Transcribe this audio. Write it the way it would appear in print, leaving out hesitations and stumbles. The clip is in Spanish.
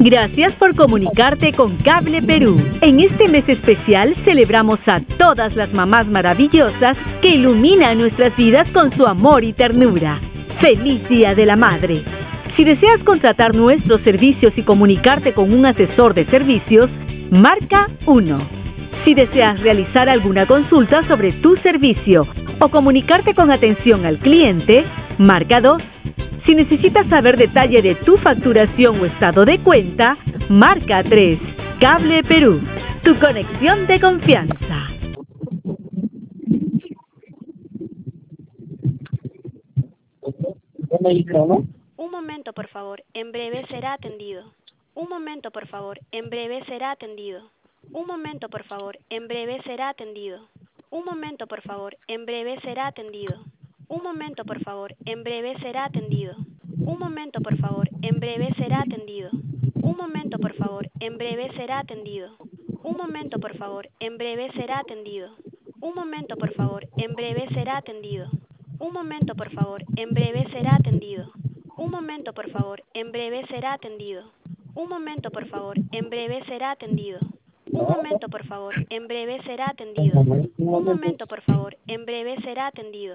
Gracias por comunicarte con Cable Perú. En este mes especial celebramos a todas las mamás maravillosas que iluminan nuestras vidas con su amor y ternura. ¡Feliz Día de la Madre! Si deseas contratar nuestros servicios y comunicarte con un asesor de servicios, marca 1. Si deseas realizar alguna consulta sobre tu servicio o comunicarte con atención al cliente, marca 2. Si necesitas saber detalle de tu facturación o estado de cuenta, marca 3. Cable Perú, tu conexión de confianza. Un momento, por favor. En breve será atendido. Un momento, por favor. En breve será atendido. Un momento, por favor. En breve será atendido. Un momento, por favor. En breve será atendido. Un momento, por favor. En breve será atendido. Un momento, por favor. En breve será atendido. Un momento, por favor. En breve será atendido. Un momento, por favor. En breve será atendido. Un momento, por favor. En breve será atendido. Un momento, por favor. En breve será atendido. Un momento, por favor. En breve será atendido. Un momento, por favor. En breve será atendido. Un momento, por favor. En breve será atendido. Un momento, por favor. En breve será atendido.